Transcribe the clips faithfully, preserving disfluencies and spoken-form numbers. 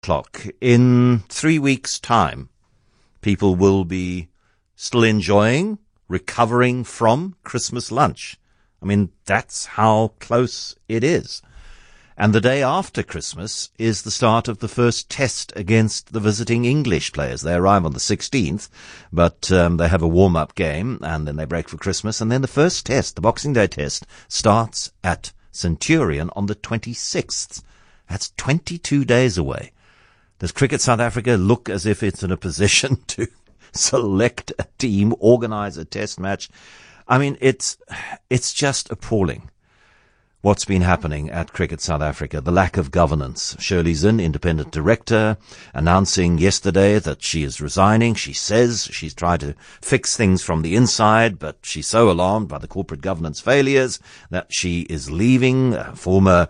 clock. In three weeks' time, people will be still enjoying, recovering from Christmas lunch. I mean, that's how close it is. And the day after Christmas is the start of the first test against the visiting English players. They arrive on the sixteenth, but um, they have a warm-up game, and then they break for Christmas. And then the first test, the Boxing Day test, starts at Centurion on the twenty-sixth. That's twenty-two days away. Does Cricket South Africa look as if it's in a position to select a team, organize a test match? I mean, it's it's just appalling what's been happening at Cricket South Africa. The lack of governance. Shirley Zinn, independent director, announcing yesterday that she is resigning. She says she's tried to fix things from the inside, but she's so alarmed by the corporate governance failures that she is leaving. Uh, former,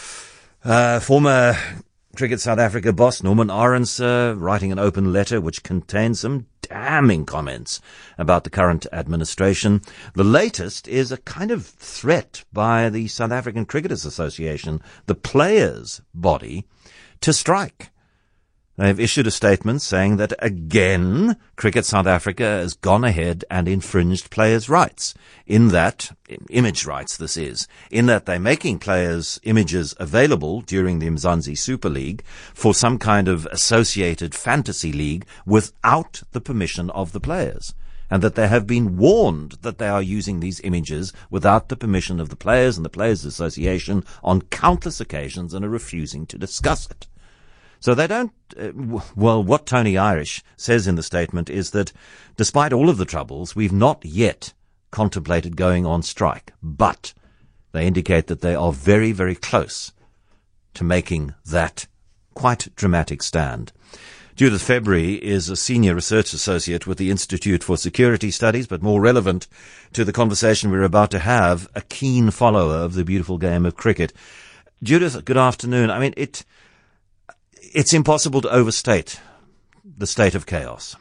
uh, former Cricket South Africa boss Norman Arends uh, writing an open letter which contains some damning comments about the current administration. The latest is a kind of threat by the South African Cricketers Association, the players' body, to strike. They've issued a statement saying that again, Cricket South Africa has gone ahead and infringed players' rights. In that, image rights this is, in that they're making players' images available during the Mzansi Super League for some kind of associated fantasy league without the permission of the players. And that they have been warned that they are using these images without the permission of the players and the Players Association on countless occasions and are refusing to discuss it. So they don't, uh, w- well, what Tony Irish says in the statement is that despite all of the troubles, we've not yet contemplated going on strike, but they indicate that they are very, very close to making that quite dramatic stand. Judith February is a senior research associate with the Institute for Security Studies, but more relevant to the conversation we're about to have, a keen follower of the beautiful game of cricket. Judith, good afternoon. I mean, it... It's impossible to overstate the state of chaos.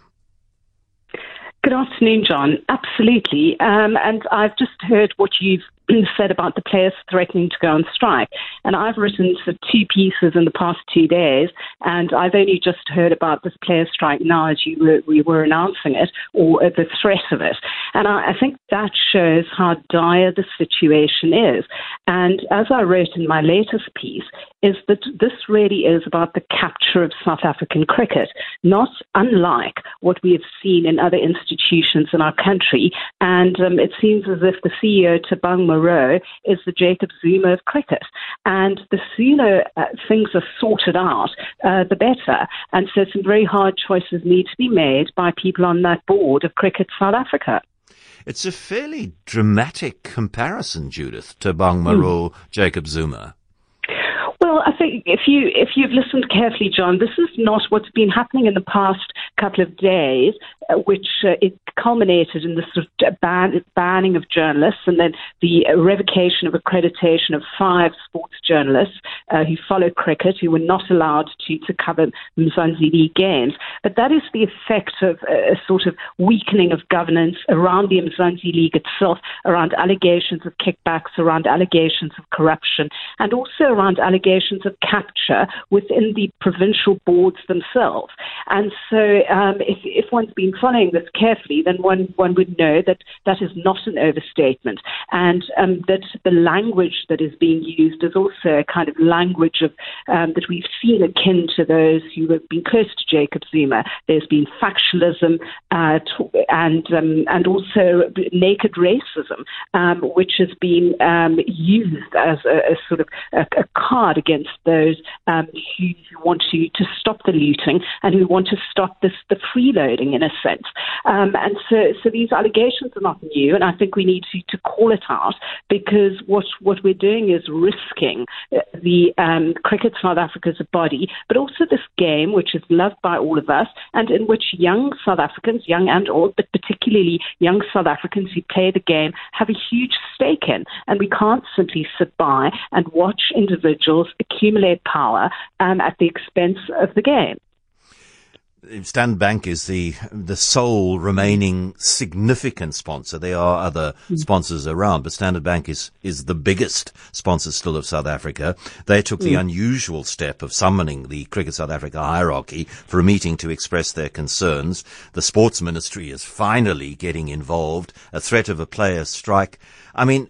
Good afternoon, John. Absolutely. Um, and I've just heard what you've said about the players threatening to go on strike. And I've written sort of two pieces in the past two days, and I've only just heard about this players strike now as you were, we were announcing it, or the threat of it. And I, I think that shows how dire the situation is. And as I wrote in my latest piece, is that this really is about the capture of South African cricket, not unlike what we have seen in other institutions in our country. And um, it seems as if the C E O, Thabang Moreau, is the Jacob Zuma of cricket. And the sooner uh, things are sorted out, uh, the better. And so some very hard choices need to be made by people on that board of Cricket South Africa. It's a fairly dramatic comparison, Judith, Thabang Moreau, mm. Jacob Zuma. Well, I think if you if you've listened carefully, John, this is not what's been happening in the past couple of days, uh, which uh, it culminated in the sort of ban- banning of journalists and then the uh, revocation of accreditation of five sports journalists uh, who follow cricket, who were not allowed to, to cover Mzansi League games. But that is the effect of a, a sort of weakening of governance around the Mzansi League itself, around allegations of kickbacks, around allegations of corruption, and also around allegations of capture within the provincial boards themselves. And so um, if, if one's been following this carefully, then one, one would know that that is not an overstatement, and um, that the language that is being used is also a kind of language of um, that we've seen akin to those who have been close to Jacob Zuma. There's been factionalism uh, and um, and also naked racism, um, which has been um, used as a, a sort of a, a card against those um, who, who want to, to stop the looting and who want to stop this the freeloading in a sense. Um, and so, so these allegations are not new, and I think we need to, to call it out, because what, what we're doing is risking the um, Cricket South Africa as a body, but also this game, which is loved by all of us, and in which young South Africans, young and old, but particularly young South Africans who play the game, have a huge stake in. And we can't simply sit by and watch individuals accumulate power um, at the expense of the game. Standard Bank is the the sole remaining significant sponsor. There are other mm. sponsors around, but Standard Bank is, is the biggest sponsor still of South Africa. They took mm. the unusual step of summoning the Cricket South Africa hierarchy for a meeting to express their concerns. The Sports Ministry is finally getting involved. A threat of a players' strike. I mean,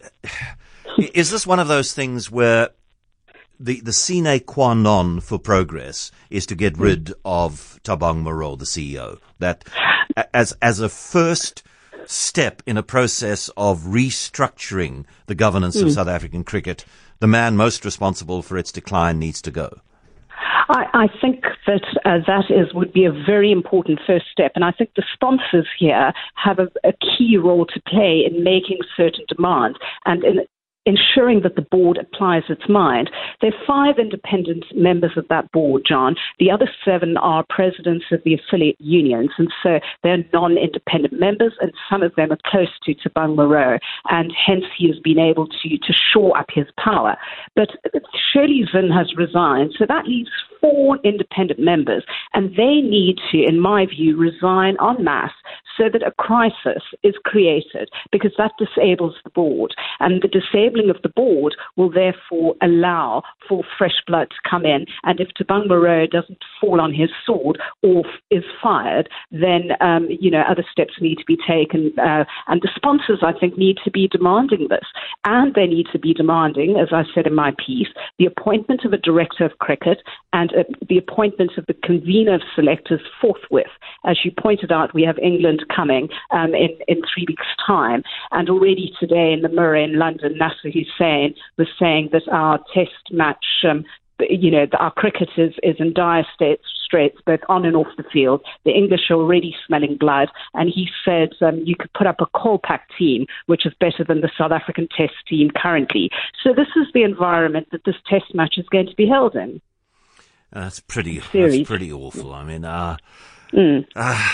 is this one of those things where The, the sine qua non for progress is to get rid of Thabang Moreau, the C E O? That as, as a first step in a process of restructuring the governance mm. of South African cricket, the man most responsible for its decline needs to go? I, I think that uh, that is would be a very important first step, and I think the sponsors here have a, a key role to play in making certain demands and in ensuring that the board applies its mind. There are five independent members of that board, John. The other seven are presidents of the affiliate unions, and so they're non-independent members, and some of them are close to Thabang Moreau, and hence he has been able to, to shore up his power. But Shirley Zinn has resigned, so that leaves four independent members, and they need to, in my view, resign en masse so that a crisis is created, because that disables the board. And the disabling of the board will therefore allow for fresh blood to come in. And if Thabang Moreau doesn't fall on his sword or is fired, then, um, you know, other steps need to be taken. Uh, and the sponsors, I think, need to be demanding this. And they need to be demanding, as I said in my piece, the appointment of a director of cricket and uh, the appointment of the convener of selectors forthwith. As you pointed out, we have England coming um, in, in three weeks' time. And already today in the Mirror in London, Nasser Hussain was saying that our test match, um, you know, our cricket is, is in dire states, straits, both on and off the field. The English are already smelling blood. And he said um, you could put up a Kolpak team, which is better than the South African test team currently. So this is the environment that this test match is going to be held in. That's pretty, that's pretty awful. I mean, uh, mm. uh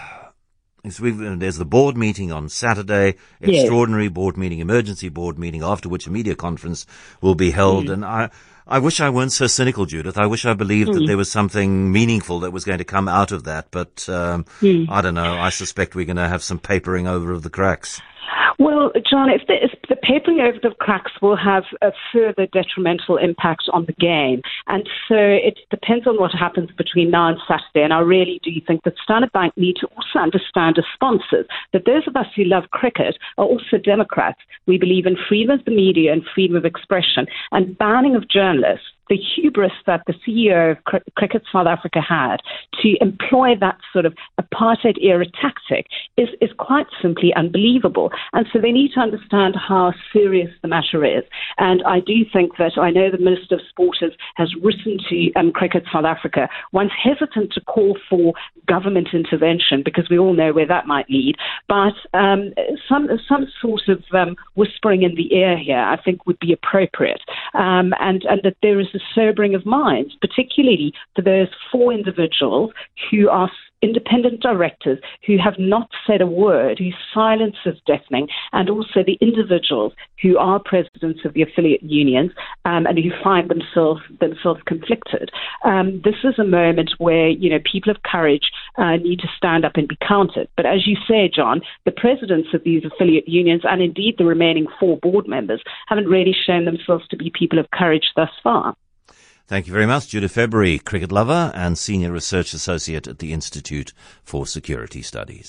there's the board meeting on Saturday, extraordinary yes. board meeting, emergency board meeting, after which a media conference will be held. Mm. And I, I wish I weren't so cynical, Judith. I wish I believed mm. that there was something meaningful that was going to come out of that. But um, mm. I don't know. I suspect we're going to have some papering over of the cracks. Well, John, if the, if the papering over the cracks will have a further detrimental impact on the game. And so it depends on what happens between now and Saturday. And I really do think that Standard Bank need to also understand as sponsors that those of us who love cricket are also Democrats. We believe in freedom of the media and freedom of expression, and banning of journalists. The hubris that the C E O of Cr- Cricket South Africa had to employ that sort of apartheid-era tactic is, is quite simply unbelievable. And so they need to understand how serious the matter is. And I do think that I know the Minister of Sport has, has written to um, Cricket South Africa, once hesitant to call for government intervention, because we all know where that might lead. But um, some, some sort of um, whispering in the air here, I think, would be appropriate. Um, and, and that there is a sobering of minds, particularly for those four individuals who are independent directors who have not said a word, whose silence is deafening, and also the individuals who are presidents of the affiliate unions um, and who find themselves themselves conflicted. Um, this is a moment where, you know, people of courage uh, need to stand up and be counted. But as you say, John, the presidents of these affiliate unions and indeed the remaining four board members haven't really shown themselves to be people of courage thus far. Thank you very much, Judith February, cricket lover and Senior Research Associate at the Institute for Security Studies.